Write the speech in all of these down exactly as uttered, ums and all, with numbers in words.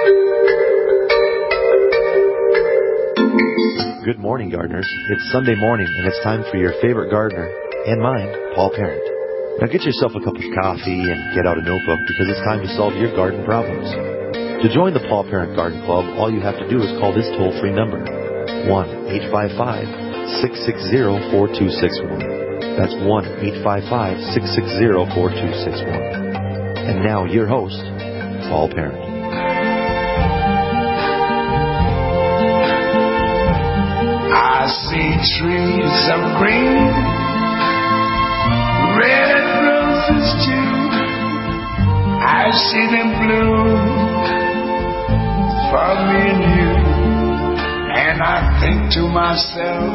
Good morning, gardeners. It's Sunday morning, and it's time for your favorite gardener, and mine, Paul Parent. Now get yourself a cup of coffee and get out a notebook because it's time to solve your garden problems. To join the Paul Parent Garden Club, all you have to do is call this toll-free number, one eight five five, six six zero, four two six one. That's one eight five five, six six zero, four two six one. And now your host, Paul Parent. I see trees of green, red roses too. I see them bloom for me and you. And I think to myself,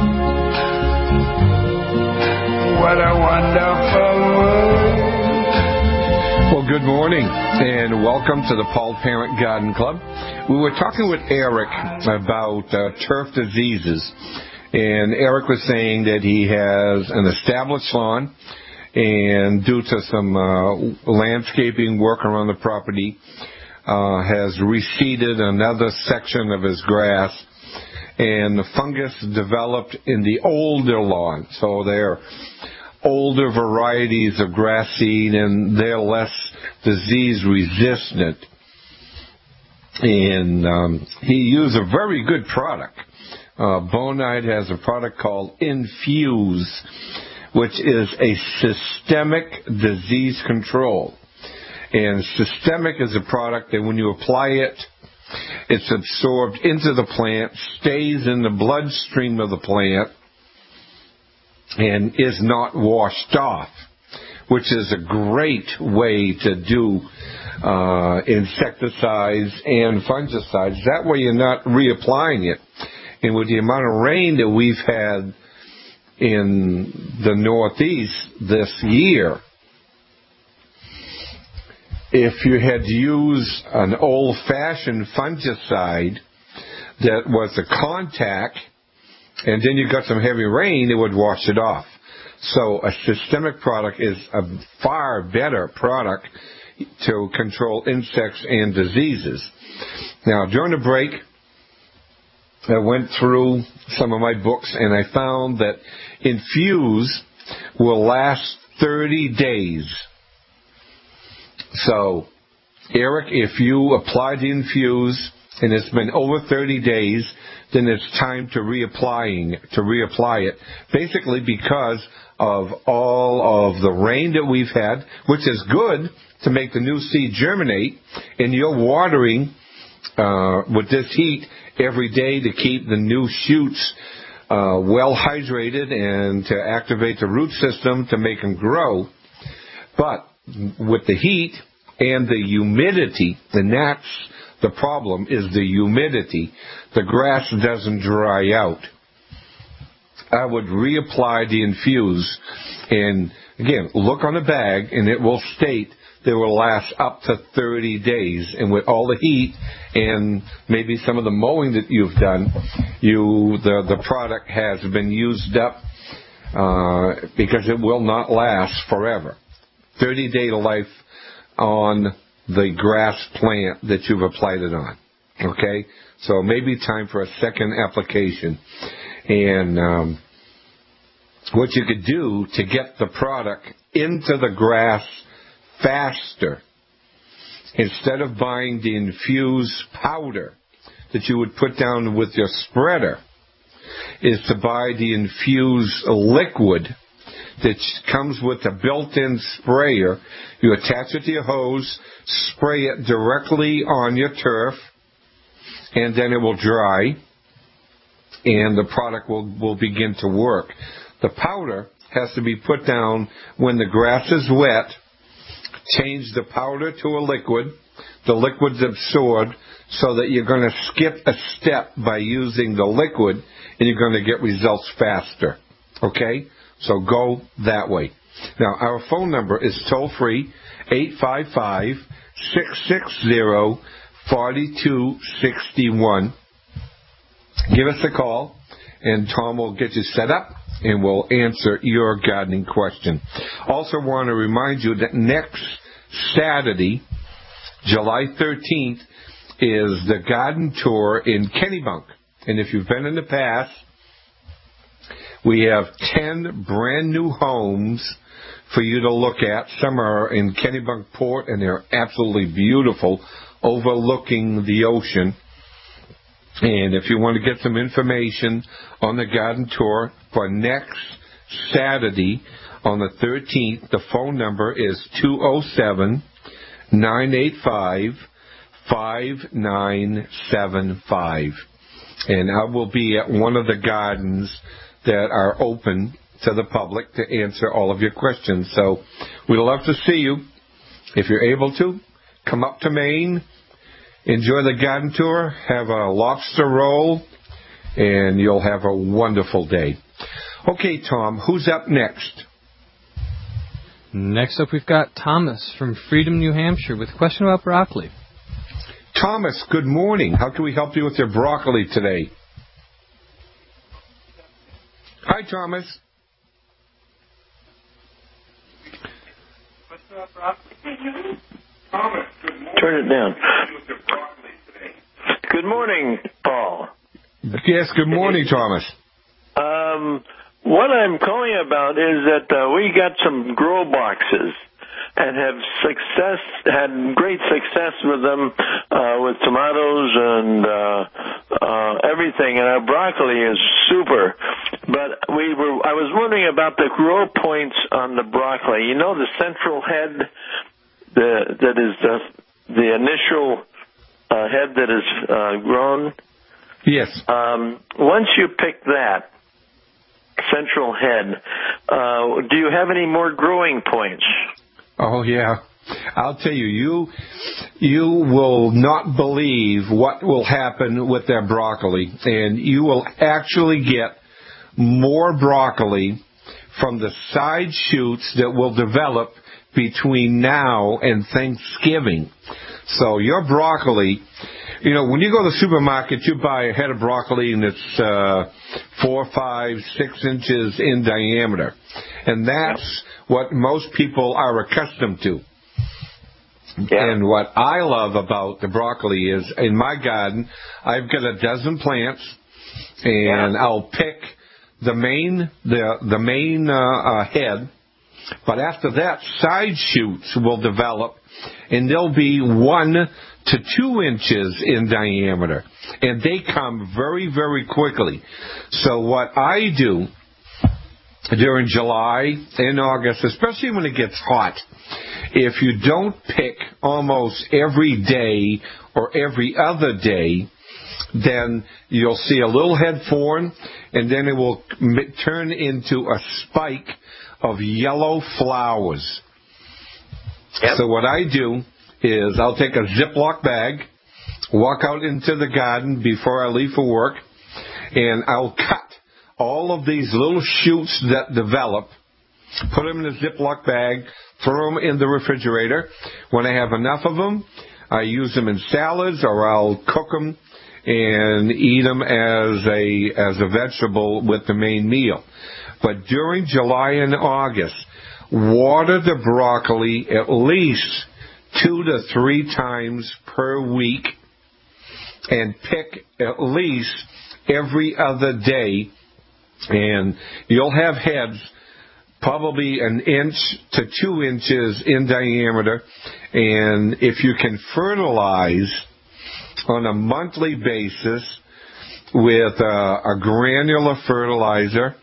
what a wonderful world. Well, good morning, and welcome to the Paul Parent Garden Club. We were talking with Eric about uh, turf diseases, and Eric was saying that he has an established lawn, and due to some uh, landscaping work around the property, uh, has reseeded another section of his grass, and the fungus developed in the older lawn. So they're older varieties of grass seed, and they're less disease resistant. And um, he used a very good product. Uh, Bonide has a product called Infuse, which is a systemic disease control. And systemic is a product that when you apply it, it's absorbed into the plant, stays in the bloodstream of the plant, and is not washed off, which is a great way to do uh, insecticides and fungicides. That way you're not reapplying it. And with the amount of rain that we've had in the Northeast this year, if you had to use an old-fashioned fungicide that was a contact, and then you got some heavy rain, it would wash it off. So a systemic product is a far better product to control insects and diseases. Now, during the break, I went through some of my books, and I found that Infuse will last thirty days. So, Eric, if you apply the Infuse and it's been over thirty days, then it's time to reapplying to reapply it. Basically, because of all of the rain that we've had, which is good to make the new seed germinate, and you're watering uh, with this heat every day to keep the new shoots uh, well hydrated and to activate the root system to make them grow. But with the heat and the humidity, and that's the problem, is the humidity. The grass doesn't dry out. I would reapply the Infuse, and again, look on the bag, and it will state that it will last up to thirty days. And with all the heat and maybe some of the mowing that you've done, you the, the product has been used up uh, because it will not last forever. thirty-day life on the grass plant that you've applied it on. Okay? So maybe time for a second application. And um, what you could do to get the product into the grass faster, instead of buying the Infuse powder that you would put down with your spreader, is to buy the Infuse liquid that comes with a built-in sprayer. You attach it to your hose, spray it directly on your turf, and then it will dry, and the product will, will begin to work. The powder has to be put down when the grass is wet. Change the powder to a liquid. The liquid's absorbed so that you're going to skip a step by using the liquid, and you're going to get results faster. Okay? So go that way. Now, our phone number is toll-free, eight five five, six six zero, four two six one. Give us a call, and Tom will get you set up, and we'll answer your gardening question. Also want to remind you that next Saturday, July thirteenth, is the garden tour in Kennebunk. And if you've been in the past, we have ten brand new homes for you to look at. Some are in Kennebunk Port, and they're absolutely beautiful, overlooking the ocean. And if you want to get some information on the garden tour for next Saturday on the thirteenth, the phone number is two oh seven, nine eight five, five nine seven five. And I will be at one of the gardens that are open to the public to answer all of your questions. So we'd love to see you. If you're able to, come up to Maine, enjoy the garden tour, have a lobster roll, and you'll have a wonderful day. Okay, Tom, who's up next? Next up, we've got Thomas from Freedom, New Hampshire, with a question about broccoli. Thomas, good morning. How can we help you with your broccoli today? Hi, Thomas. Turn it down. Good morning, Paul. Yes, good morning, Thomas. Um, what I'm calling about is that uh, we got some grow boxes and have success, had great success with them, uh, with tomatoes and uh, uh, everything. And our broccoli is super. But we were, I was wondering about the grow points on the broccoli. You know, the central head, the that is the the initial uh, head that is uh, grown. Yes. Um, once you pick that central head, uh, do you have any more growing points? Oh, yeah. I'll tell you, you you will not believe what will happen with that broccoli, and you will actually get more broccoli from the side shoots that will develop between now and Thanksgiving. So your broccoli, you know, when you go to the supermarket, you buy a head of broccoli and it's uh, four, five, six inches in diameter. And that's what most people are accustomed to. Yeah. And what I love about the broccoli is, in my garden, I've got a dozen plants, and yeah. I'll pick the main the the main uh, uh, head, but after that, side shoots will develop, and they'll be one to two inches in diameter, and they come very, very quickly. So what I do during July and August, especially when it gets hot, if you don't pick almost every day or every other day, then you'll see a little head form, and then it will turn into a spike of yellow flowers. Yep. So what I do is I'll take a Ziploc bag, walk out into the garden before I leave for work, and I'll cut all of these little shoots that develop, put them in a Ziploc bag, throw them in the refrigerator. When I have enough of them, I use them in salads, or I'll cook them and eat them as a as a vegetable with the main meal. But during July and August, water the broccoli at least two to three times per week, and pick at least every other day. And you'll have heads probably an inch to two inches in diameter. And if you can fertilize on a monthly basis with a, a granular fertilizer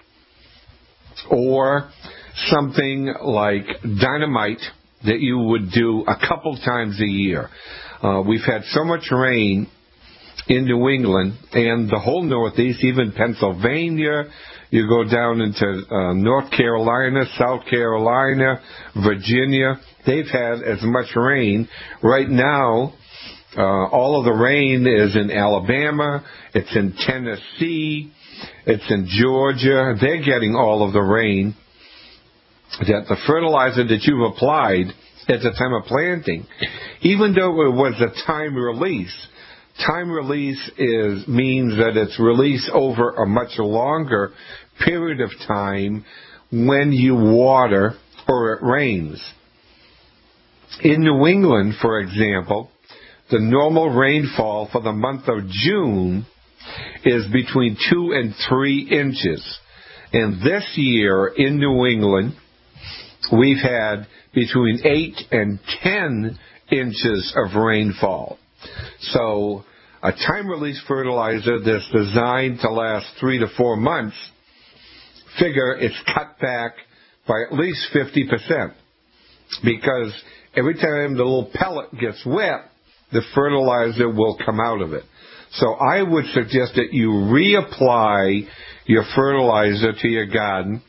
or something like dynamite that you would do a couple times a year. Uh, we've had so much rain in New England and the whole Northeast, even Pennsylvania. You go down into uh, North Carolina, South Carolina, Virginia. They've had as much rain. Right now, uh, all of the rain is in Alabama. It's in Tennessee. It's in Georgia. They're getting all of the rain. That the fertilizer that you've applied at the time of planting, even though it was a time release, time release is means that it's released over a much longer period of time when you water or it rains. In New England, for example, the normal rainfall for the month of June is between two and three inches. And this year in New England, we've had between eight and ten inches of rainfall. So a time-release fertilizer that's designed to last three to four months, figure it's cut back by at least fifty percent. Because every time the little pellet gets wet, the fertilizer will come out of it. So I would suggest that you reapply your fertilizer to your garden.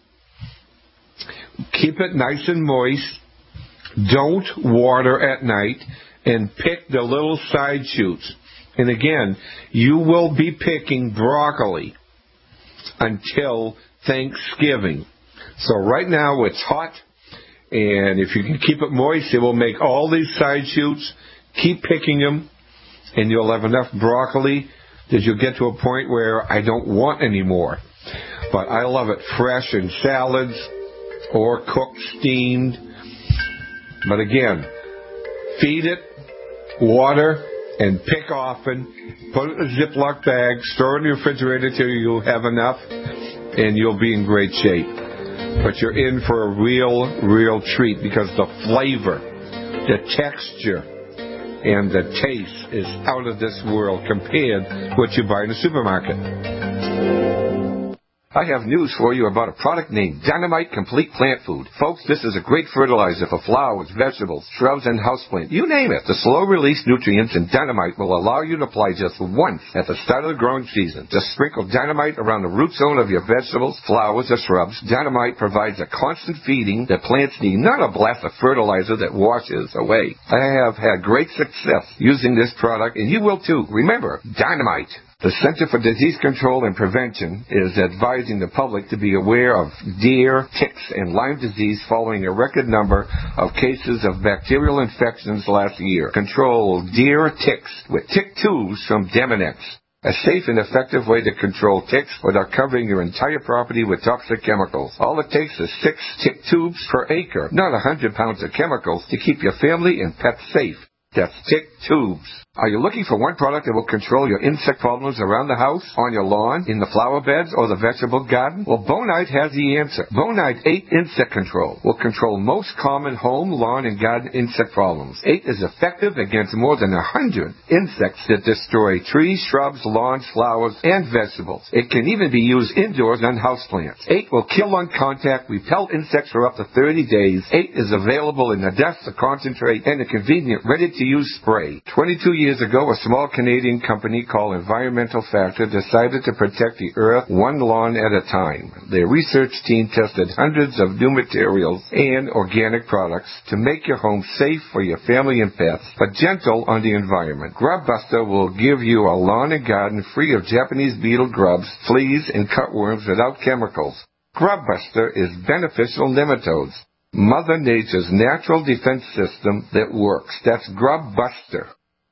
Keep it nice and moist. Don't water at night. And pick the little side shoots. And again, you will be picking broccoli until Thanksgiving. So right now it's hot. And if you can keep it moist, it will make all these side shoots. Keep picking them. And you'll have enough broccoli that you'll get to a point where I don't want any more. But I love it fresh in salads or cooked, steamed. But again, feed it, water, and pick often. Put it in a Ziploc bag, store it in the refrigerator till you have enough, and you'll be in great shape. But you're in for a real, real treat because the flavor, the texture, and the taste is out of this world compared to what you buy in the supermarket. I have news for you about a product named Dynamite Complete Plant Food. Folks, this is a great fertilizer for flowers, vegetables, shrubs, and houseplants. You name it. The slow-release nutrients in Dynamite will allow you to apply just once at the start of the growing season. Just sprinkle Dynamite around the root zone of your vegetables, flowers, or shrubs. Dynamite provides a constant feeding that plants need, not a blast of fertilizer that washes away. I have had great success using this product, and you will too. Remember, Dynamite. The Center for Disease Control and Prevention is advising the public to be aware of deer, ticks, and Lyme disease following a record number of cases of bacterial infections last year. Control deer ticks with tick tubes from Demonex. A safe and effective way to control ticks without covering your entire property with toxic chemicals. All it takes is six tick tubes per acre, not one hundred pounds of chemicals to keep your family and pets safe. That's tick tubes. Are you looking for one product that will control your insect problems around the house, on your lawn, in the flower beds, or the vegetable garden? Well, Bonite has the answer. Bonite eight Insect Control will control most common home, lawn, and garden insect problems. eight is effective against more than one hundred insects that destroy trees, shrubs, lawns, flowers, and vegetables. It can even be used indoors on houseplants. eight will kill on contact, repel insects for up to thirty days. eight is available in a dust, a concentrate, and a convenient, ready-to-use spray. twenty-two years ago, a small Canadian company called Environmental Factor decided to protect the earth one lawn at a time. Their research team tested hundreds of new materials and organic products to make your home safe for your family and pets, but gentle on the environment. GrubBuster will give you a lawn and garden free of Japanese beetle grubs, fleas, and cutworms without chemicals. GrubBuster is beneficial nematodes, Mother Nature's natural defense system that works. That's GrubBuster.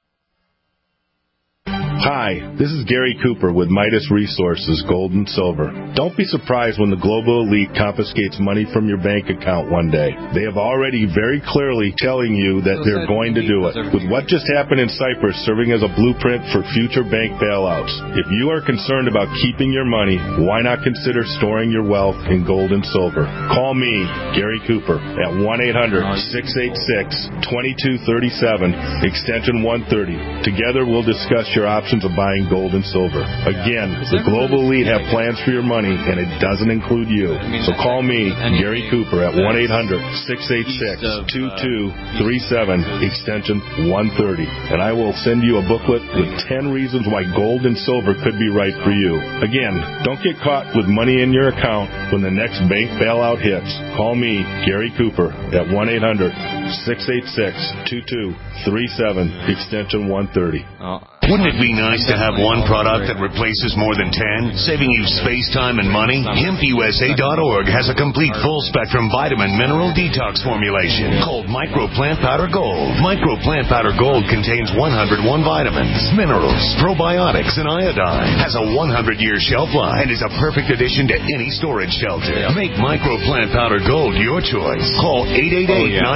Hi, this is Gary Cooper with Midas Resources, Gold and Silver. Don't be surprised when the global elite confiscates money from your bank account one day. They have already very clearly telling you that they're going to do it. With what just happened in Cyprus serving as a blueprint for future bank bailouts, if you are concerned about keeping your money, why not consider storing your wealth in gold and silver? Call me, Gary Cooper, at one eight hundred, six eight six, two two three seven, extension one thirty. Together we'll discuss your options of buying gold and silver. Again, the global elite have plans for your money, and it doesn't include you. So call me, Gary Cooper, at one eight hundred, six eight six, two two three seven, extension one thirty, and I will send you a booklet with ten reasons why gold and silver could be right for you. Again, don't get caught with money in your account when the next bank bailout hits. Call me, Gary Cooper, at one eight hundred, six eight six, two two three seven, extension one thirty. Oh. Wouldn't it be nice to have one product that replaces more than ten, saving you space, time, and money? Hemp U S A dot org has a complete full-spectrum vitamin mineral detox formulation called Micro Plant Powder Gold. Micro Plant Powder Gold contains one hundred one vitamins, minerals, probiotics, and iodine. Has a one hundred year shelf life and is a perfect addition to any storage shelter. Make Micro Plant Powder Gold your choice. Call eight eight eight, nine one zero,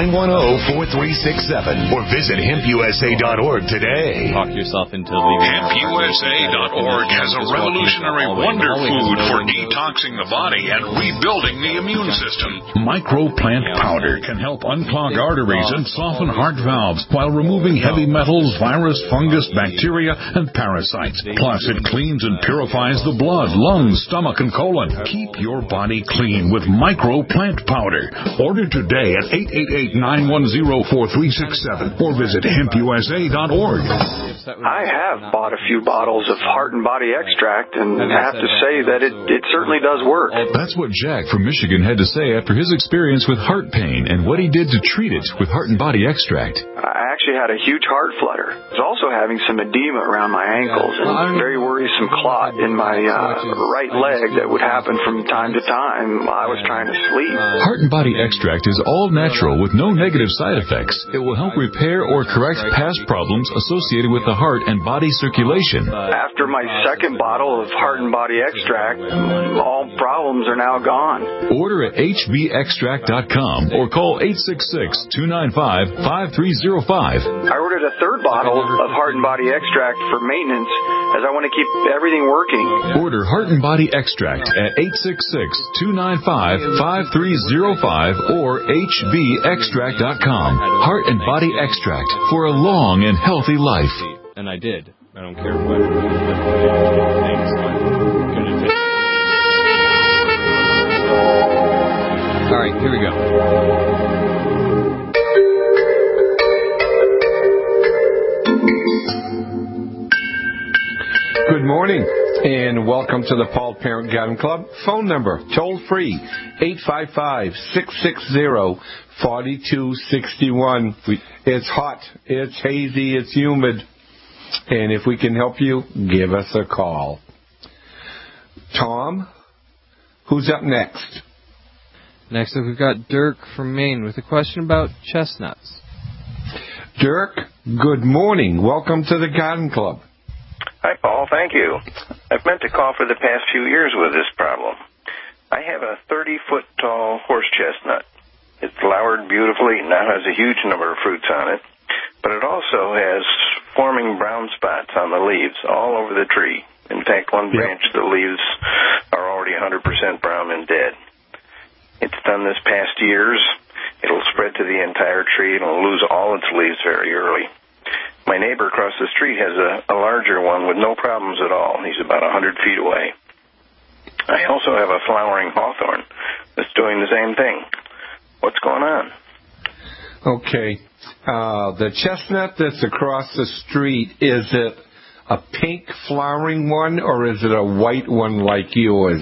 zero four three six seven or visit hemp u s a dot org today. Talk yourself into leaving. hemp u s a dot org has a revolutionary wonder food for detoxing the body and rebuilding the immune system. Microplant powder can help unclog arteries and soften heart valves while removing heavy metals, virus, fungus, bacteria, and parasites. Plus, it cleans and purifies the blood, lungs, stomach, and colon. Keep your body clean with Microplant powder. Order today at eight eight eight, nine one zero, four three six seven or visit hemp u s a dot org. I have bought a few bottles of Heart and Body Extract and have to say that it, it certainly does work. That's what Jack from Michigan had to say after his experience with heart pain and what he did to treat it with Heart and Body Extract. I actually had a huge heart flutter. I was also having some edema around my ankles and a very worrisome clot in my uh, right leg that would happen from time to time while I was trying to sleep. Heart and Body Extract is all natural with no negative side effects. It will help repair or correct past problems associated with the heart and body circulation. After my second bottle of Heart and Body Extract, all problems are now gone. Order at h b extract dot com or call eight six six, two nine five, five three zero five. I ordered a third bottle of Heart and Body Extract for maintenance as I want to keep everything working. Order Heart and Body Extract at eight six six, two nine five, five three zero five or h b extract dot com. Heart and Body Extract for a long and healthy life. And I did. I don't care what things I'm going to take. All right, here we go. Good morning, and welcome to the Paul Parent Garden Club. Phone number, toll free, eight five five, six six zero, four two six one. It's hot, it's hazy, it's humid, and if we can help you, give us a call. Tom, who's up next? Next up, we've got Dirk from Maine with a question about chestnuts. Dirk, good morning. Welcome to the Garden Club. Hi, Paul. Thank you. I've meant to call for the past few years with this problem. I have a thirty-foot tall horse chestnut. It flowered beautifully and now has a huge number of fruits on it, but it also has forming brown spots on the leaves all over the tree. In fact, one branch, yep. The leaves are already one hundred percent brown and dead. It's done this past years. It'll spread to the entire tree and it'll lose all its leaves very early. My neighbor across the street has a, a larger one with no problems at all. He's about one hundred feet away. I also have a flowering hawthorn that's doing the same thing. What's going on? Okay. Uh, the chestnut that's across the street, is it a pink flowering one or is it a white one like yours?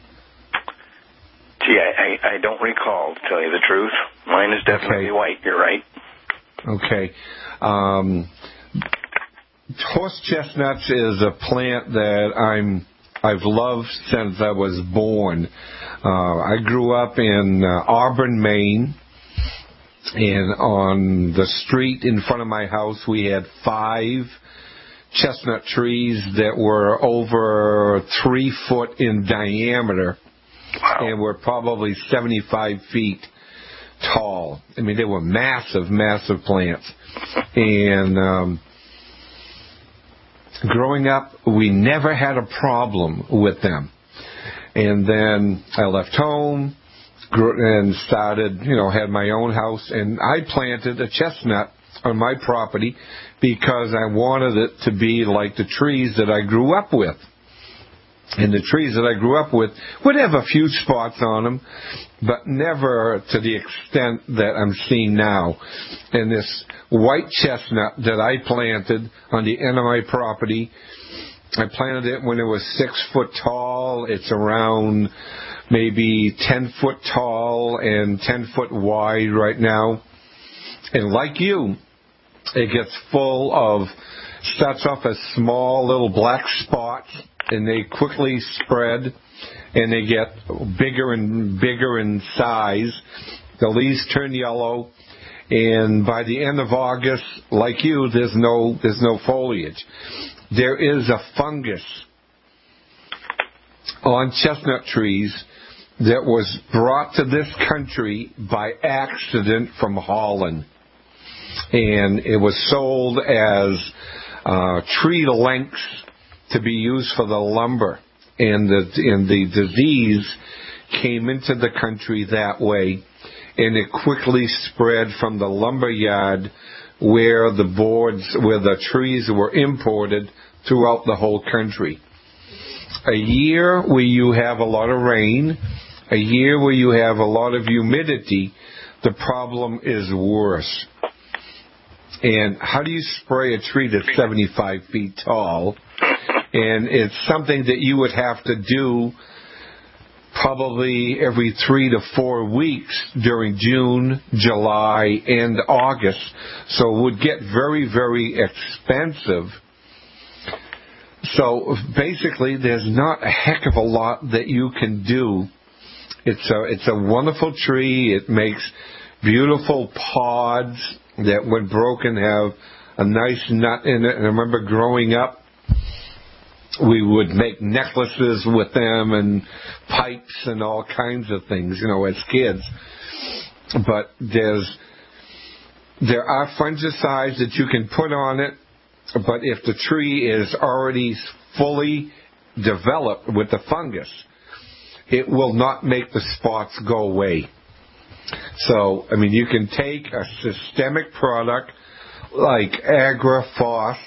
Gee, I, I, I don't recall, to tell you the truth. Mine is definitely okay. White. You're right. Okay. Um, horse chestnuts is a plant that I'm I've loved since I was born. Uh, I grew up in uh, Auburn, Maine, and on the street in front of my house we had five chestnut trees that were over three foot in diameter. Wow. And were probably seventy-five feet tall. I mean, they were massive, massive plants. And um, growing up, we never had a problem with them. And then I left home and started, you know, had my own house. And I planted a chestnut on my property because I wanted it to be like the trees that I grew up with. And the trees that I grew up with would have a few spots on them, but never to the extent that I'm seeing now. And this white chestnut that I planted on the end of my property, I planted it when it was six foot tall. It's around maybe ten foot tall and ten foot wide right now. And like you, it gets full of, starts off as small little black spots, and they quickly spread, and they get bigger and bigger in size. The leaves turn yellow, and by the end of August, like you, there's no there's no foliage. There is a fungus on chestnut trees that was brought to this country by accident from Holland. and it was sold as uh, tree lengths to be used for the lumber, and the and the disease came into the country that way, and it quickly spread from the lumber yard where the boards, where the trees were imported throughout the whole country. A year where you have a lot of rain, a year where you have a lot of humidity, the problem is worse. And how do you spray a tree that's seventy-five feet tall? And it's something that you would have to do probably every three to four weeks during June, July, and August. So it would get very, very expensive. So basically, there's not a heck of a lot that you can do. It's a, it's a wonderful tree. It makes beautiful pods that, when broken, have a nice nut in it. And I remember growing up, we would make necklaces with them and pipes and all kinds of things, you know, as kids. But there's there are fungicides that you can put on it, but if the tree is already fully developed with the fungus, it will not make the spots go away. So, I mean, you can take a systemic product like Agrifos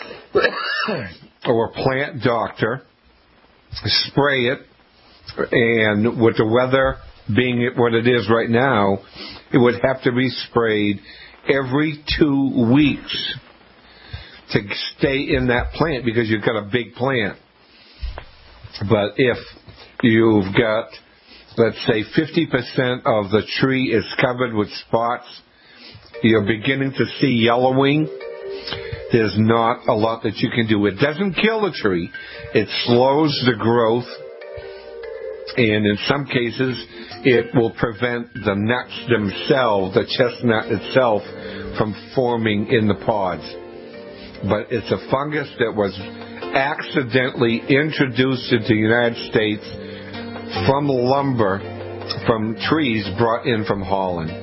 or Plant Doctor, spray it, and with the weather being what it is right now, it would have to be sprayed every two weeks to stay in that plant because you've got a big plant. But if you've got, let's say, fifty percent of the tree is covered with spots, you're beginning to see yellowing, there's not a lot that you can do. It doesn't kill the tree. It slows the growth, and in some cases, it will prevent the nuts themselves, the chestnut itself, from forming in the pods. But it's a fungus that was accidentally introduced into the United States from lumber, from trees brought in from Holland.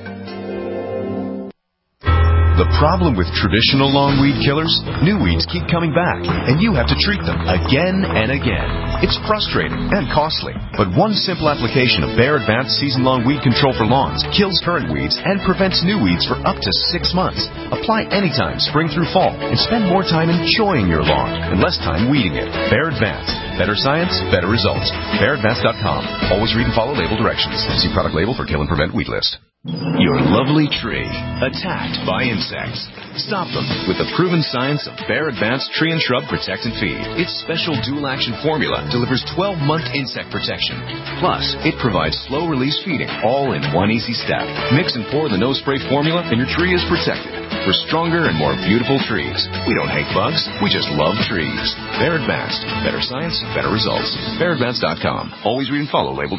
The problem with traditional longweed killers, new weeds keep coming back, and you have to treat them again and again. It's frustrating and costly, but one simple application of Bayer Advanced Season-Long Weed Control for Lawns kills current weeds and prevents new weeds for up to six months. Apply anytime, spring through fall, and spend more time enjoying your lawn and less time weeding it. Bayer Advanced. Better science, better results. Bayer Advanced dot com. Always read and follow label directions. See product label for kill and prevent weed list. Your lovely tree, attacked by insects. Stop them with the proven science of Bayer Advanced Tree and Shrub Protect and Feed. Its special dual-action formula delivers twelve-month insect protection. Plus, it provides slow-release feeding, all in one easy step. Mix and pour the no-spray formula, and your tree is protected. For stronger and more beautiful trees. We don't hate bugs, we just love trees. Bayer Advanced. Better science, better results. Bayer Advanced dot com. Always read and follow labeled.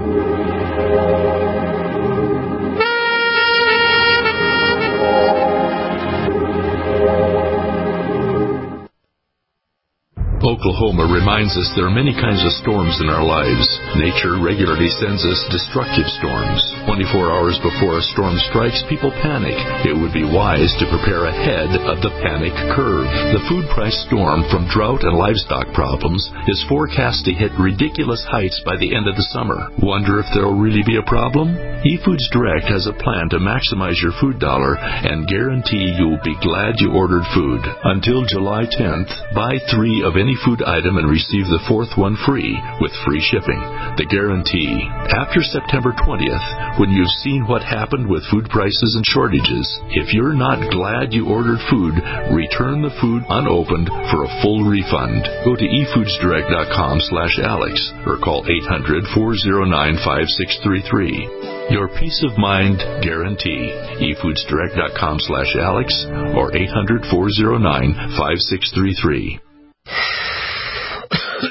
Oklahoma reminds us there are many kinds of storms in our lives. Nature regularly sends us destructive storms. twenty-four hours before a storm strikes, people panic. It would be wise to prepare ahead of the panic curve. The food price storm from drought and livestock problems is forecast to hit ridiculous heights by the end of the summer. Wonder if there will really be a problem? eFoods Direct has a plan to maximize your food dollar and guarantee you'll be glad you ordered food. Until July tenth, buy three of any food item and receive the fourth one free with free shipping. The guarantee. After September twentieth, when you've seen what happened with food prices and shortages, if you're not glad you ordered food, return the food unopened for a full refund. Go to eFoods Direct dot com slash Alex or call eight hundred, four oh nine, five six three three. Your peace of mind guarantee. eFoods Direct dot com slash Alex or eight hundred, four oh nine, five six three three.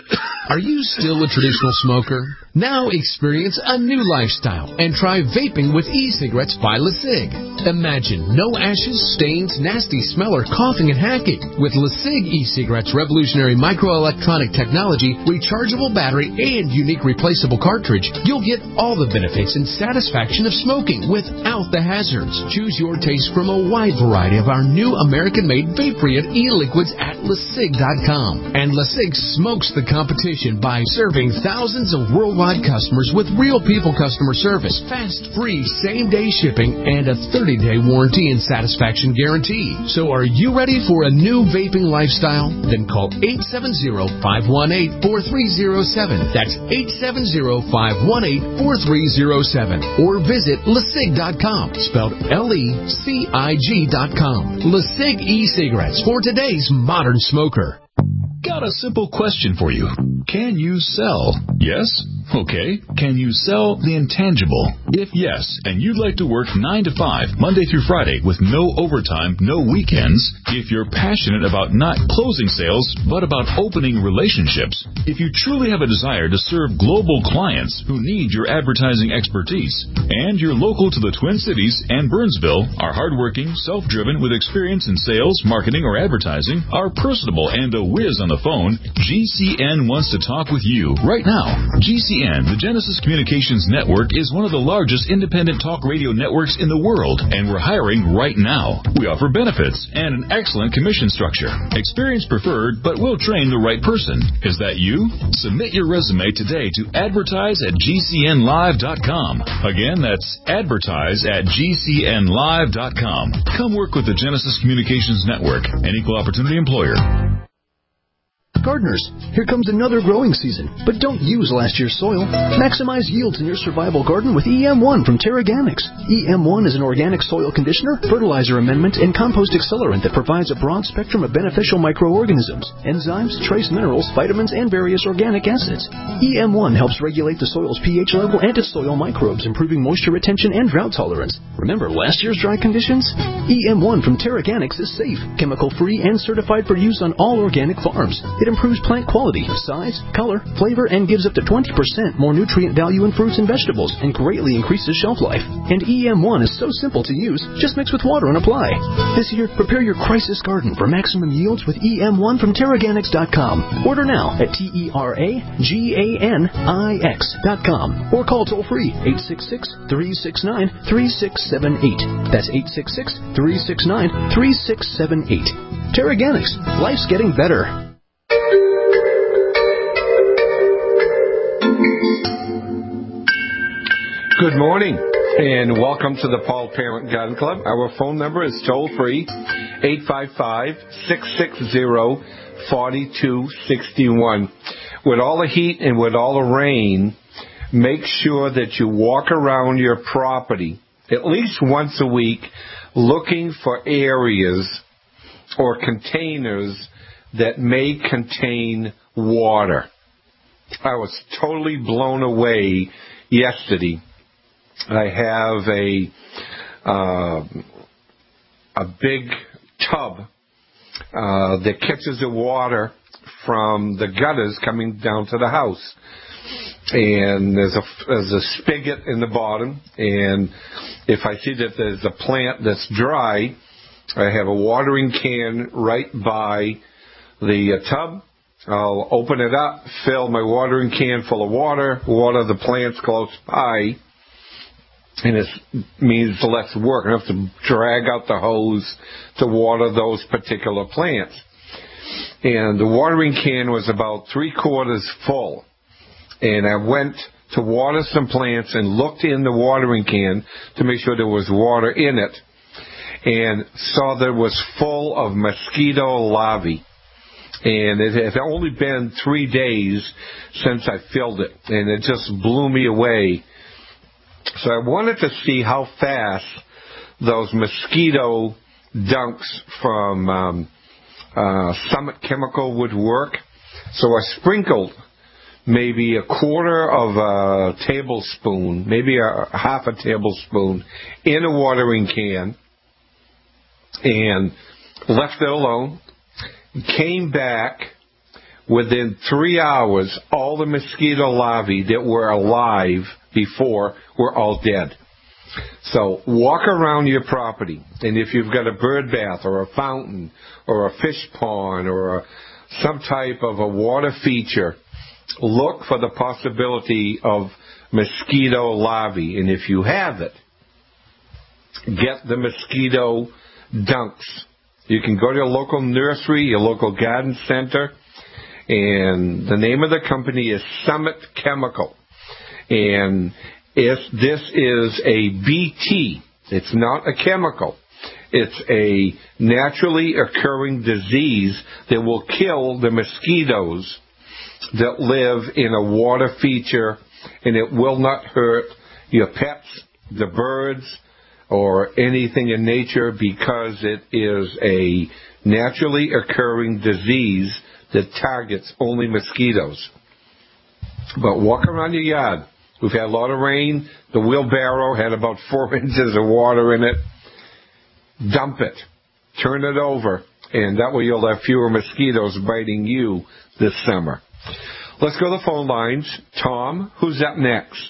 Are you still a traditional smoker? Now experience a new lifestyle and try vaping with e-cigarettes by LeSig. Imagine no ashes, stains, nasty smell, or coughing and hacking. With LeSig e-cigarettes' revolutionary microelectronic technology, rechargeable battery, and unique replaceable cartridge, you'll get all the benefits and satisfaction of smoking without the hazards. Choose your taste from a wide variety of our new American-made vape-free e-liquids at LeSig dot com. And LeSig smokes the competition by serving thousands of worldwide customers with real people customer service, fast, free, same-day shipping, and a thirty-day warranty and satisfaction guarantee. So are you ready for a new vaping lifestyle? Then call eight seven zero, five one eight, four three zero seven. That's eight seven zero, five one eight, four three zero seven. Or visit LeSig dot com, spelled L E C I G dot com. LeSig e-cigarettes for today's modern smoker. Got a simple question for you. Can you sell? Yes? Okay. Can you sell the intangible? If yes, and you'd like to work nine to five, Monday through Friday, with no overtime, no weekends, if you're passionate about not closing sales, but about opening relationships, if you truly have a desire to serve global clients who need your advertising expertise, and you're local to the Twin Cities and Burnsville, are hardworking, self-driven, with experience in sales, marketing, or advertising, are personable, and a whiz on the phone, G C N wants to talk with you right now. G C N, the Genesis Communications Network, is one of the largest independent talk radio networks in the world, and we're hiring right now. We offer benefits and an excellent commission structure. Experience preferred, but we'll train the right person. Is that you? Submit your resume today to advertise at G C N live dot com. Again, that's advertise at G C N live dot com. Come work with the Genesis Communications Network, an equal opportunity employer. Gardeners, here comes another growing season, but don't use last year's soil. Maximize yields in your survival garden with E M one from TerraGanix. E M one is an organic soil conditioner, fertilizer amendment, and compost accelerant that provides a broad spectrum of beneficial microorganisms, enzymes, trace minerals, vitamins, and various organic acids. E M one helps regulate the soil's pH level and its soil microbes, improving moisture retention and drought tolerance. Remember last year's dry conditions? E M one from TerraGanix is safe, chemical-free, and certified for use on all organic farms. It improves plant quality, size, color, flavor, and gives up to twenty percent more nutrient value in fruits and vegetables, and greatly increases shelf life. And E M one is so simple to use, just mix with water and apply. This year, prepare your crisis garden for maximum yields with E M one from TerraGanix dot com. Order now at T E R A G A N I X dot com or call toll-free eight six six, three six nine, three six seven eight. That's eight six six, three six nine, three six seven eight. TerraGanix. Life's getting better. Good morning, and welcome to the Paul Parent Gun Club. Our phone number is toll-free, eight five five, six six zero, four two six one. With all the heat and with all the rain, make sure that you walk around your property at least once a week looking for areas or containers that may contain water. I was totally blown away yesterday. I have a uh, a big tub uh, that catches the water from the gutters coming down to the house, and there's a there's a spigot in the bottom. And if I see that there's a plant that's dry, I have a watering can right by the uh, tub. I'll open it up, fill my watering can full of water, water the plants close by. And it means less work. I don't have to drag out the hose to water those particular plants. And the watering can was about three quarters full. And I went to water some plants and looked in the watering can to make sure there was water in it. And saw that it was full of mosquito larvae. And it had only been three days since I filled it. And it just blew me away. So I wanted to see how fast those mosquito dunks from um, uh, Summit Chemical would work. So I sprinkled maybe a quarter of a tablespoon, maybe a half a tablespoon in a watering can and left it alone. Came back within three hours, all the mosquito larvae that were alive before were all dead. So walk around your property, and if you've got a bird bath or a fountain or a fish pond or a, some type of a water feature, look for the possibility of mosquito larvae. And if you have it, get the mosquito dunks. You can go to your local nursery, your local garden center, and the name of the company is Summit Chemical. And if this is a B T, it's not a chemical. It's a naturally occurring disease that will kill the mosquitoes that live in a water feature, and it will not hurt your pets, the birds, or anything in nature, because it is a naturally occurring disease that targets only mosquitoes. But walk around your yard. We've had a lot of rain. The wheelbarrow had about four inches of water in it. Dump it. Turn it over. And that way you'll have fewer mosquitoes biting you this summer. Let's go to the phone lines. Tom, who's up next?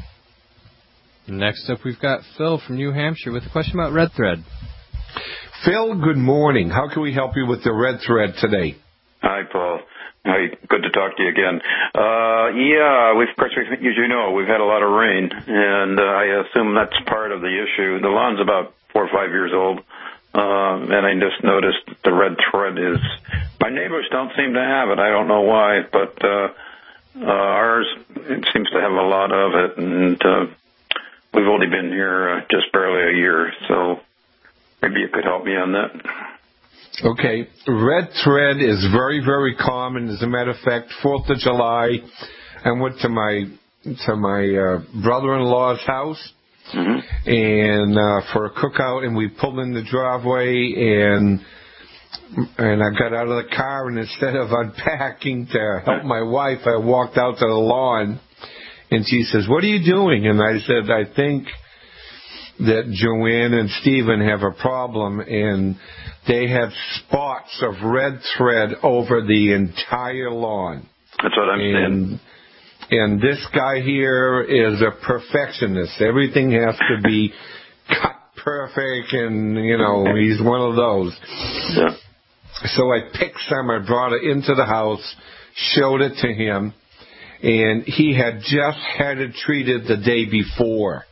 Next up, we've got Phil from New Hampshire with a question about red thread. Phil, good morning. How can we help you with the red thread today? Hi, Paul. Hi, good to talk to you again. Uh, yeah, we've, of course, we, as you know, we've had a lot of rain, and uh, I assume that's part of the issue. The lawn's about four or five years old, um, and I just noticed the red thread is, my neighbors don't seem to have it. I don't know why, but uh, uh, ours, it seems to have a lot of it, and uh, we've only been here uh, just barely a year, so maybe you could help me on that. Okay, red thread is very, very common. As a matter of fact, Fourth of July, I went to my to my uh, brother-in-law's house, mm-hmm. and uh, for a cookout, and we pulled in the driveway, and and I got out of the car, and instead of unpacking to help my wife, I walked out to the lawn, and she says, "What are you doing?" And I said, "I think that Joanne and Stephen have a problem, and they have spots of red thread over the entire lawn." That's what I'm and, saying. And this guy here is a perfectionist. Everything has to be cut perfect, and, you know, he's one of those. Yeah. So I picked some, I brought it into the house, showed it to him, and he had just had it treated the day before.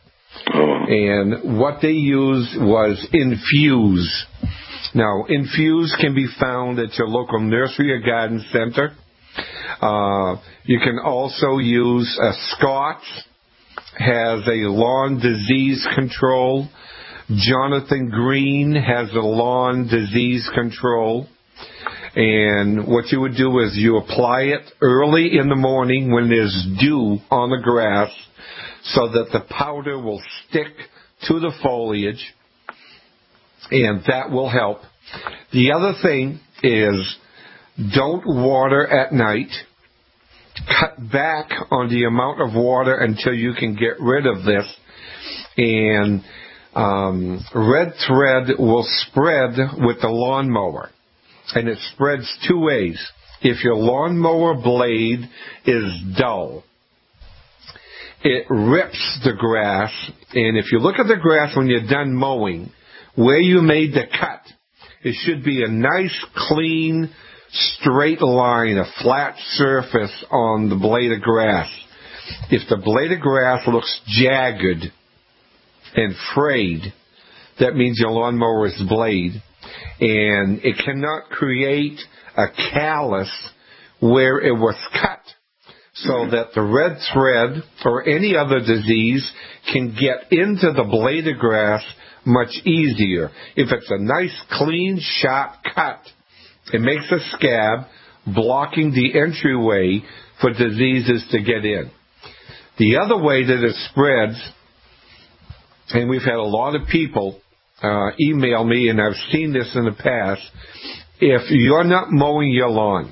And what they used was Infuse. Now, Infuse can be found at your local nursery or garden center. Uh, you can also use uh, Scott's, has a lawn disease control. Jonathan Green has a lawn disease control. And what you would do is you apply it early in the morning when there's dew on the grass, so that the powder will stick to the foliage, and that will help. The other thing is, don't water at night. Cut back on the amount of water until you can get rid of this. And um, red thread will spread with the lawnmower, and it spreads two ways. If your lawnmower blade is dull, it rips the grass, and if you look at the grass when you're done mowing, where you made the cut, it should be a nice, clean, straight line, a flat surface on the blade of grass. If the blade of grass looks jagged and frayed, that means your lawnmower is blade, and it cannot create a callus where it was cut, so that the red thread or any other disease can get into the blade of grass much easier. If it's a nice, clean, sharp cut, it makes a scab, blocking the entryway for diseases to get in. The other way that it spreads, and we've had a lot of people uh, email me, and I've seen this in the past, if you're not mowing your lawn,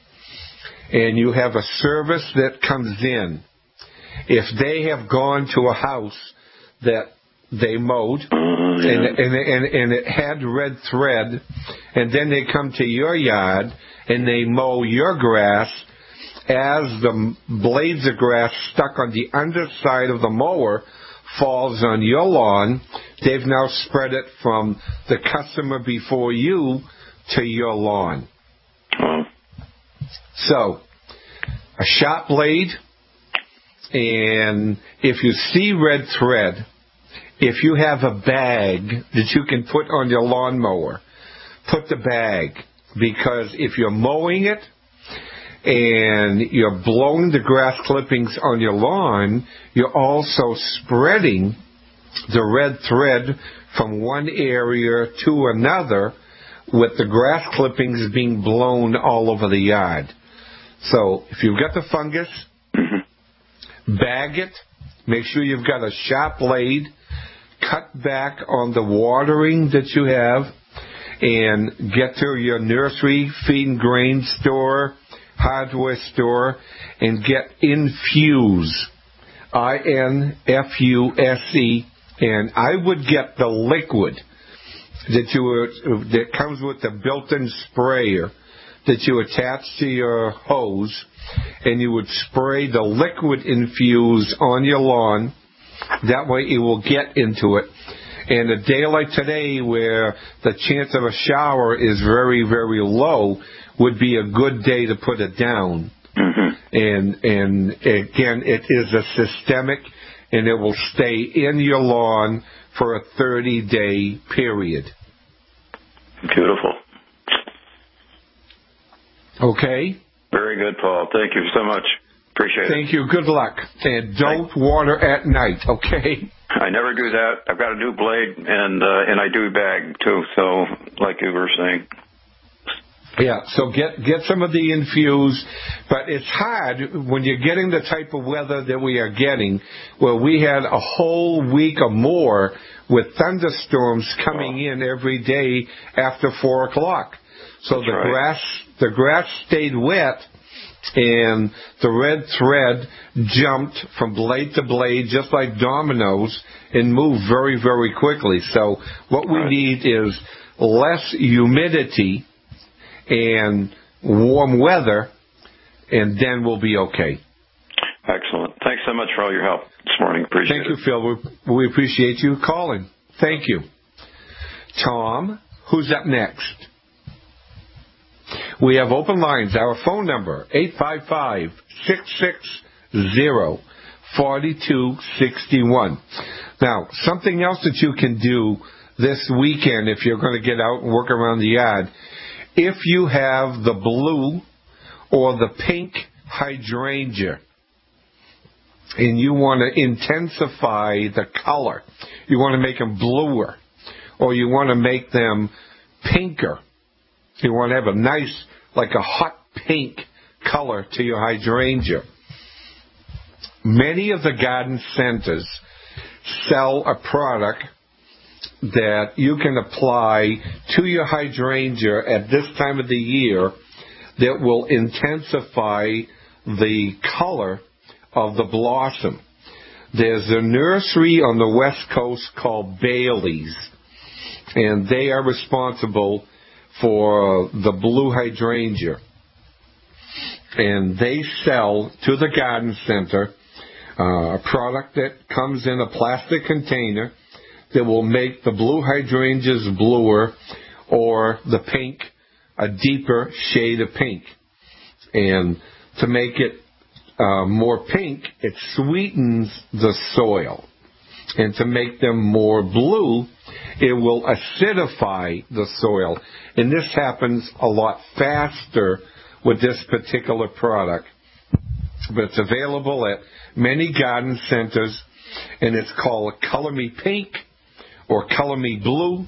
and you have a service that comes in, if they have gone to a house that they mowed, uh, yeah. and, and, and, and it had red thread, and then they come to your yard and they mow your grass, as the blades of grass stuck on the underside of the mower falls on your lawn, they've now spread it from the customer before you to your lawn. Oh. So, a sharp blade, and if you see red thread, if you have a bag that you can put on your lawnmower, put the bag, because if you're mowing it and you're blowing the grass clippings on your lawn, you're also spreading the red thread from one area to another, with the grass clippings being blown all over the yard. So if you've got the fungus, mm-hmm. bag it, make sure you've got a sharp blade, cut back on the watering that you have, and get to your nursery, feed and grain store, hardware store, and get Infuse, I N F U S E, and I would get the liquid that you would, that comes with the built-in sprayer that you attach to your hose, and you would spray the liquid Infuse on your lawn. That way it will get into it. And a day like today, where the chance of a shower is very, very low, would be a good day to put it down. Mm-hmm. And and again, it is a systemic, and it will stay in your lawn for a thirty-day period. Beautiful. Okay? Very good, Paul. Thank you so much. Appreciate it. Thank you. Good luck. And don't Thanks. water at night, okay? I never do that. I've got a new blade, and uh, and I do bag, too, so like you were saying. Yeah, so get get some of the Infuse, but it's hard when you're getting the type of weather that we are getting, where we had a whole week or more with thunderstorms coming oh. in every day after four o'clock. So That's the right. grass the grass stayed wet, and the red thread jumped from blade to blade just like dominoes and moved very, very quickly. So what we right. need is less humidity and warm weather, and then we'll be okay. Excellent. Thanks so much for all your help this morning. Appreciate Thank it. you, Phil. We, we appreciate you calling. Thank you. Tom, who's up next? We have open lines. Our phone number, eight five five, six six zero, four two six one. Now, something else that you can do this weekend if you're going to get out and work around the yard, if you have the blue or the pink hydrangea and you want to intensify the color, you want to make them bluer, or you want to make them pinker, you want to have a nice, like a hot pink color to your hydrangea. Many of the garden centers sell a product that you can apply to your hydrangea at this time of the year that will intensify the color of the blossom. There's a nursery on the West Coast called Bailey's, and they are responsible for the blue hydrangea. And they sell to the garden center uh, a product that comes in a plastic container that will make the blue hydrangeas bluer, or the pink a deeper shade of pink. And to make it uh, more pink, it sweetens the soil. And to make them more blue, it will acidify the soil. And this happens a lot faster with this particular product. But it's available at many garden centers, and it's called Color Me Pink or Color Me Blue.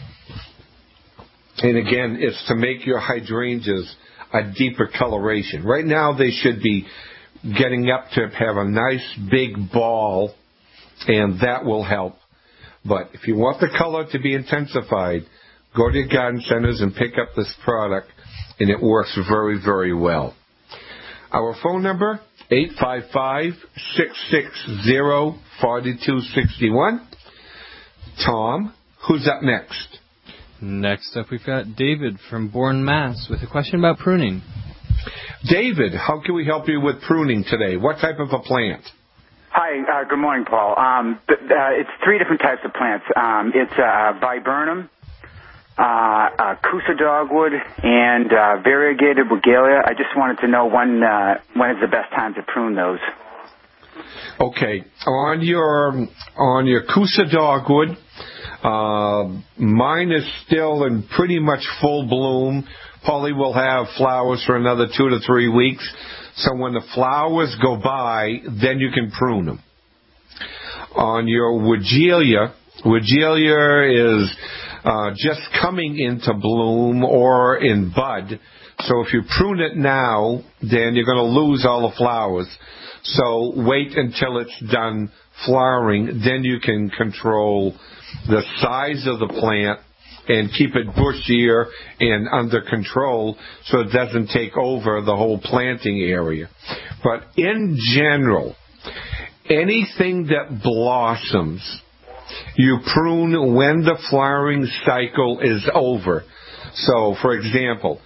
And again, it's to make your hydrangeas a deeper coloration. Right now, they should be getting up to have a nice big ball, and that will help. But if you want the color to be intensified, go to your garden centers and pick up this product, and it works very, very well. Our phone number, eight five five, six six zero, four two six one. Tom, who's up next? Next up, we've got David from Bourne, Mass. with a question about pruning. David, how can we help you with pruning today? What type of a plant? Hi, uh, good morning, Paul. Um, th- uh, it's three different types of plants. Um, it's uh, viburnum, uh, uh, Coosa dogwood, and uh, variegated regalia. I just wanted to know when uh, when is the best time to prune those. Okay, on your on your Coosa dogwood, uh, mine is still in pretty much full bloom. Probably will have flowers for another two to three weeks. So when the flowers go by, then you can prune them. On your Weigela, Weigela is uh, just coming into bloom or in bud. So if you prune it now, then you're going to lose all the flowers. So wait until it's done flowering. Then you can control the size of the plant and keep it bushier and under control so it doesn't take over the whole planting area. But in general, anything that blossoms, you prune when the flowering cycle is over. So, for example,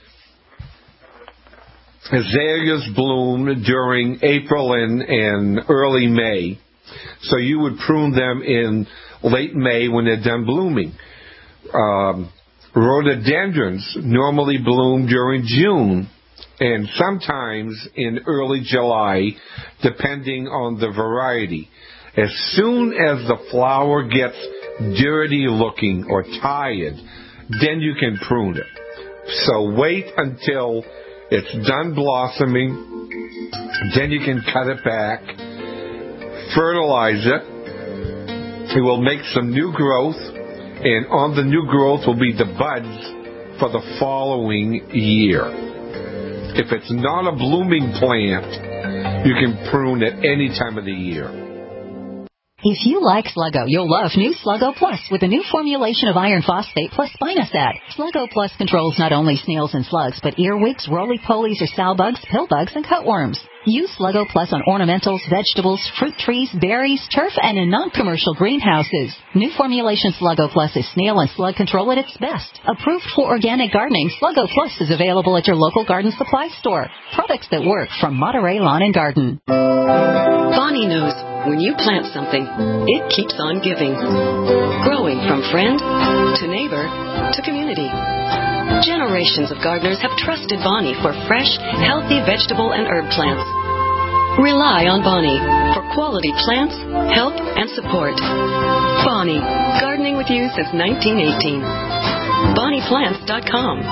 azaleas bloom during April and, and early May. So you would prune them in late May when they're done blooming. Um, rhododendrons normally bloom during June and sometimes in early July, depending on the variety. As soon as the flower gets dirty looking or tired, then you can prune it. So wait until it's done blossoming, then you can cut it back, fertilize it. It will make some new growth. And on the new growth will be the buds for the following year. If it's not a blooming plant, you can prune at any time of the year. If you like Sluggo, you'll love new Sluggo Plus with a new formulation of iron phosphate plus spinosad. Sluggo Plus controls not only snails and slugs, but earwigs, roly-polies or sow bugs, pill bugs, and cutworms. Use Sluggo Plus on ornamentals, vegetables, fruit trees, berries, turf, and in non-commercial greenhouses. New formulation Sluggo Plus is snail and slug control at its best. Approved for organic gardening, Sluggo Plus is available at your local garden supply store. Products that work from Monterey Lawn and Garden. Bonnie knows when you plant something, it keeps on giving. Growing from friend to neighbor to community. Generations of gardeners have trusted Bonnie for fresh, healthy vegetable and herb plants. Rely on Bonnie for quality plants, help, and support. Bonnie, gardening with you since nineteen eighteen. Bonnie Plants dot com.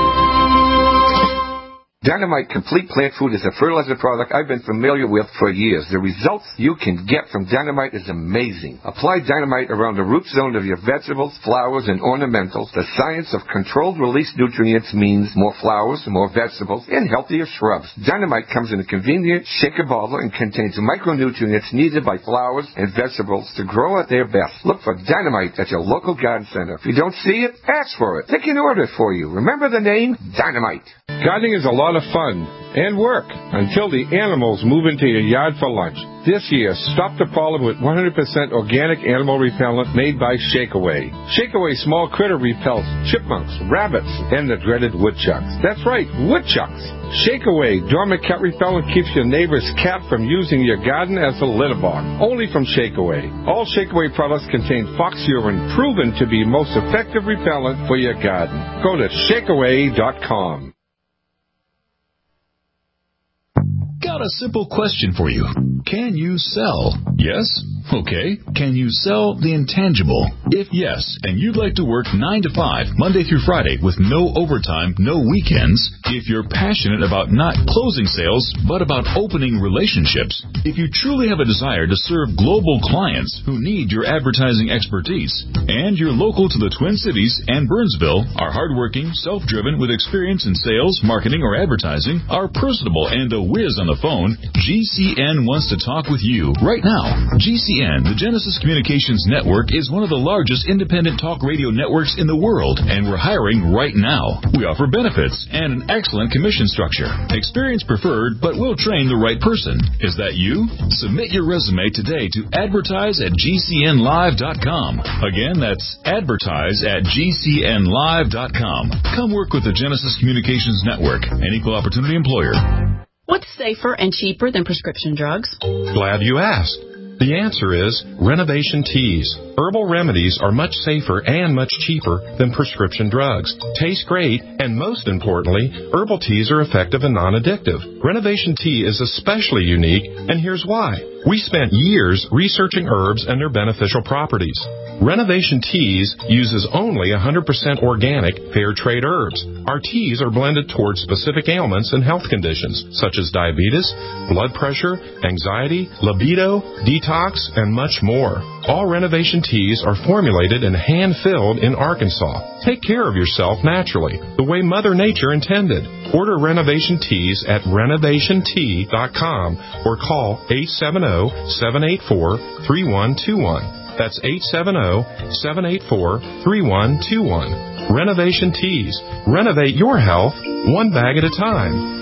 Dynamite Complete Plant Food is a fertilizer product I've been familiar with for years. The results you can get from Dynamite is amazing. Apply Dynamite around the root zone of your vegetables, flowers, and ornamentals. The science of controlled release nutrients means more flowers, more vegetables, and healthier shrubs. Dynamite comes in a convenient shaker bottle and contains micronutrients needed by flowers and vegetables to grow at their best. Look for Dynamite at your local garden center. If you don't see it, ask for it. They can order it for you. Remember the name? Dynamite. Gardening is a lot of fun and work until the animals move into your yard for lunch. This year, stop the problem with one hundred percent organic animal repellent made by Shakeaway. Shakeaway small critter repels chipmunks, rabbits, and the dreaded woodchucks. That's right, woodchucks. Shakeaway dormant cat repellent keeps your neighbor's cat from using your garden as a litter box. Only from Shakeaway. All Shakeaway products contain fox urine, proven to be most effective repellent for your garden. Go to shakeaway dot com. Got a simple question for you. Can you sell? Yes? Okay. Can you sell the intangible? If yes, and you'd like to work nine to five, Monday through Friday, with no overtime, no weekends, if you're passionate about not closing sales, but about opening relationships, if you truly have a desire to serve global clients who need your advertising expertise, and you're local to the Twin Cities and Burnsville, are hardworking, self-driven, with experience in sales, marketing, or advertising, are personable, and a whiz on the phone, phone, G C N wants to talk with you right now. G C N, the Genesis Communications Network, is one of the largest independent talk radio networks in the world, and we're hiring right now. We offer benefits and an excellent commission structure. Experience preferred, but we'll train the right person. Is that you? Submit your resume today to advertise at G C N live dot com. Again, that's advertise at G C N live dot com. Come work with the Genesis Communications Network, an equal opportunity employer. What's safer and cheaper than prescription drugs? Glad you asked. The answer is Renovation Teas. Herbal remedies are much safer and much cheaper than prescription drugs. Taste great, and most importantly, herbal teas are effective and non-addictive. Renovation Tea is especially unique, and here's why. We spent years researching herbs and their beneficial properties. Renovation Teas uses only one hundred percent organic, fair trade herbs. Our teas are blended towards specific ailments and health conditions, such as diabetes, blood pressure, anxiety, libido, detox, and much more. All Renovation Teas are formulated and hand-filled in Arkansas. Take care of yourself naturally, the way Mother Nature intended. Order Renovation Teas at renovation tea dot com or call eight seven zero, seven eight four, three one two one. That's eight seven zero, seven eight four, three one two one. Renovation Teas. Renovate your health one bag at a time.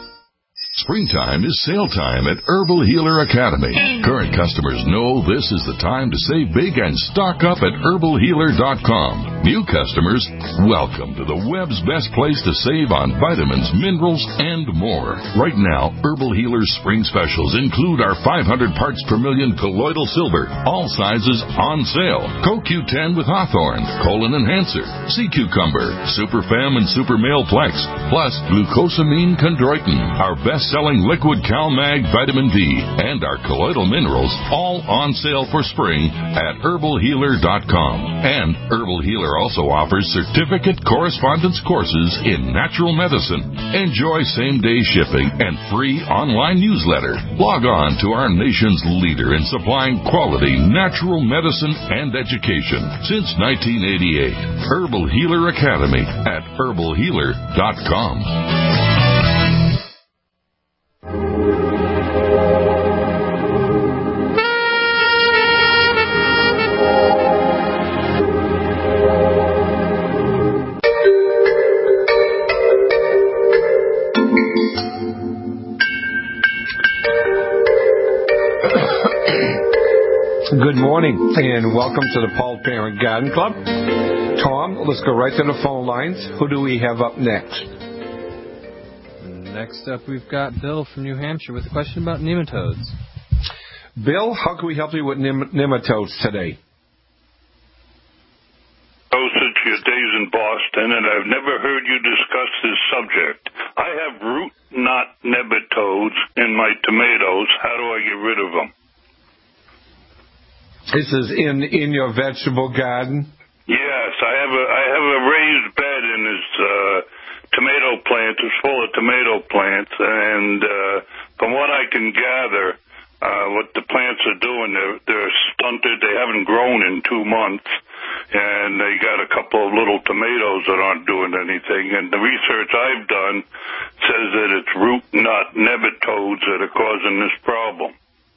Springtime is sale time at Herbal Healer Academy. Current customers know this is the time to save big and stock up at herbal healer dot com. New customers, welcome to the web's best place to save on vitamins, minerals, and more. Right now, Herbal Healer's spring specials include our five hundred parts per million colloidal silver, all sizes on sale. Co Q ten with Hawthorne, Colon Enhancer, Sea Cucumber, Super Fem and Super Male Plex, plus glucosamine chondroitin, our best selling liquid CalMag vitamin D, and our colloidal minerals, all on sale for spring at herbal healer dot com. And Herbal Healer also offers certificate correspondence courses in natural medicine. Enjoy same-day shipping and free online newsletter. Log on to our nation's leader in supplying quality natural medicine and education since nineteen eighty-eight. Herbal Healer Academy at herbal healer dot com. Good morning, and welcome to the Paul Parent Garden Club. Tom, let's go right to the phone lines. Who do we have up next? Next up, we've got Bill from New Hampshire with a question about nematodes. Bill, how can we help you with nem- nematodes today? Oh, since your days in Boston, and I've never heard you discuss this subject. I have root knot nematodes in my tomatoes. How do I get rid of them? This is in, in your vegetable garden? Yes, I have a I have a raised bed in this uh, tomato plant. It's full of tomato plants, and uh, from what I can gather, uh, what the plants are doing, they're, they're stunted. They haven't grown in two months, and they got a couple of little tomatoes that aren't doing anything. And the research I've done says that it's root knot nematodes that are causing this problem.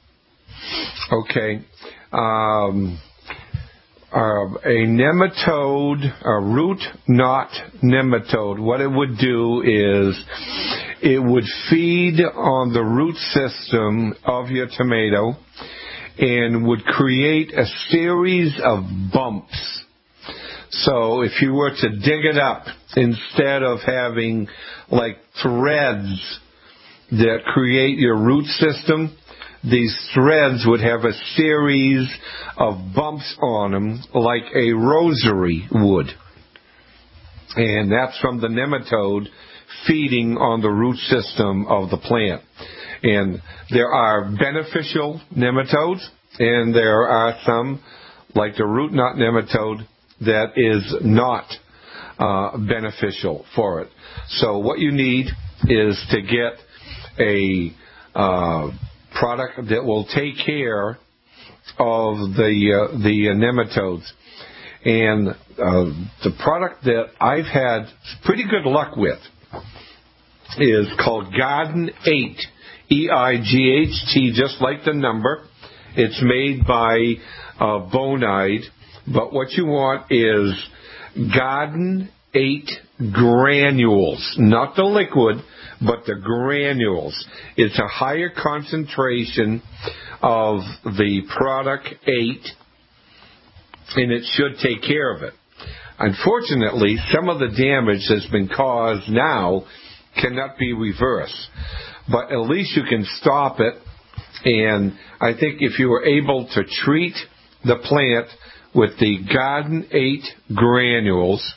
Okay. Um, uh, a nematode, a root knot nematode, what it would do is it would feed on the root system of your tomato and would create a series of bumps. So if you were to dig it up, instead of having like threads that create your root system, these threads would have a series of bumps on them like a rosary would. And that's from the nematode feeding on the root system of the plant. And there are beneficial nematodes, and there are some, like the root knot nematode, that is not uh, beneficial for it. So what you need is to get a uh, product that will take care of the uh, the uh, nematodes. And uh, the product that I've had pretty good luck with is called Garden eight, E I G H T, just like the number. It's made by uh, Bonide, but what you want is Garden eight granules, not the liquid, but the granules. It's a higher concentration of the product eight, and it should take care of it. Unfortunately, some of the damage that's been caused now cannot be reversed, but at least you can stop it. And I think if you were able to treat the plant with the Garden eight granules,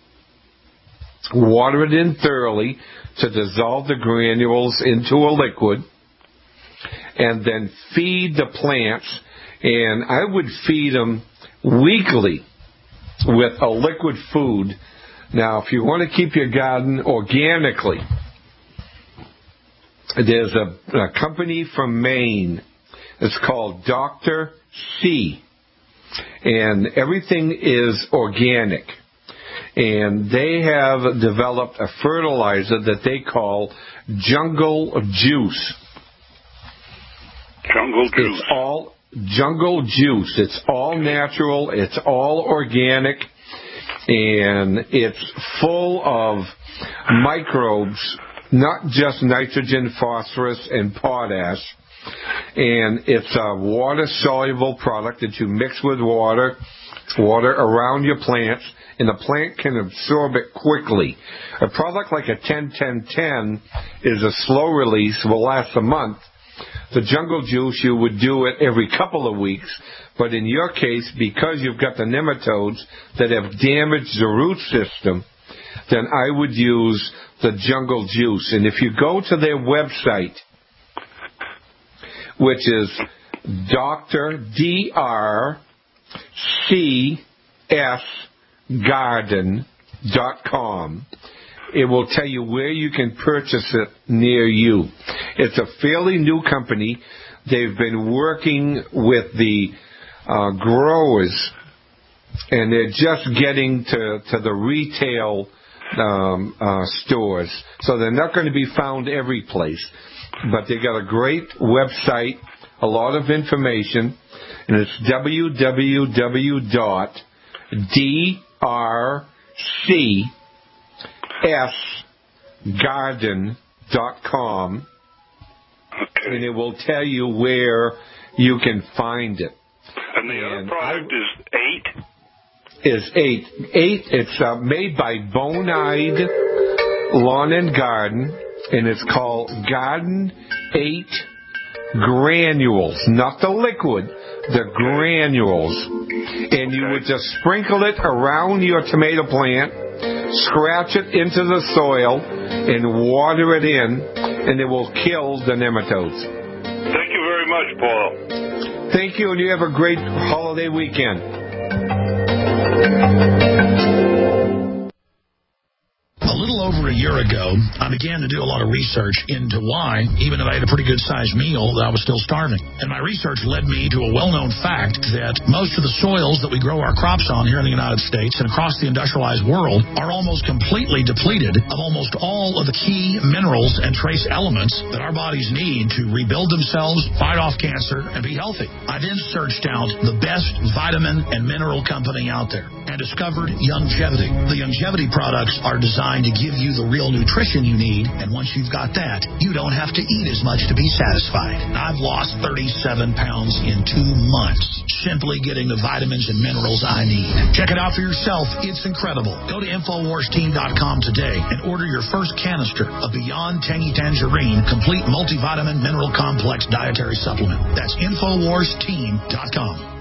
water it in thoroughly to dissolve the granules into a liquid, and then feed the plants. And I would feed them weekly with a liquid food. Now, if you want to keep your garden organically, there's a, a company from Maine. It's called Doctor C, and everything is organic. And they have developed a fertilizer that they call Jungle Juice. Jungle Juice. It's all Jungle Juice. It's all natural. It's all organic. And it's full of microbes, not just nitrogen, phosphorus, and potash. And it's a water-soluble product that you mix with water, water around your plants, and the plant can absorb it quickly. A product like a ten ten ten is a slow release, will last a month. The Jungle Juice, you would do it every couple of weeks, but in your case, because you've got the nematodes that have damaged the root system, then I would use the Jungle Juice. And if you go to their website, which is Doctor D R C S garden dot com, it will tell you where you can purchase it near you. It's a fairly new company. They've been working with the uh, growers, and they're just getting to, to the retail um, uh, stores. So they're not going to be found every place. But they've got a great website, a lot of information, and it's w w w dot d r c s garden dot com, okay. And it will tell you where you can find it. And the and other product I, is eight? Is eight. Eight, it's uh, made by Bonide Lawn and Garden, and it's called Garden eight Granules, not the liquid, the granules. And you would just sprinkle it around your tomato plant, scratch it into the soil, and water it in, and it will kill the nematodes. Thank you very much, Paul. Thank you, and you have a great holiday weekend. A little over a year ago, I began to do a lot of research into why, even if I had a pretty good-sized meal, that I was still starving. And my research led me to a well-known fact that most of the soils that we grow our crops on here in the United States and across the industrialized world are almost completely depleted of almost all of the key minerals and trace elements that our bodies need to rebuild themselves, fight off cancer, and be healthy. I then searched out the best vitamin and mineral company out there and discovered Youngevity. The Youngevity products are designed to give you the real nutrition you need, and once you've got that, you don't have to eat as much to be satisfied. I've lost thirty-seven pounds in two months simply getting the vitamins and minerals I need. Check it out for yourself. It's incredible. Go to infowars team dot com today and order your first canister of Beyond Tangy Tangerine Complete Multivitamin Mineral Complex Dietary Supplement. That's infowars team dot com.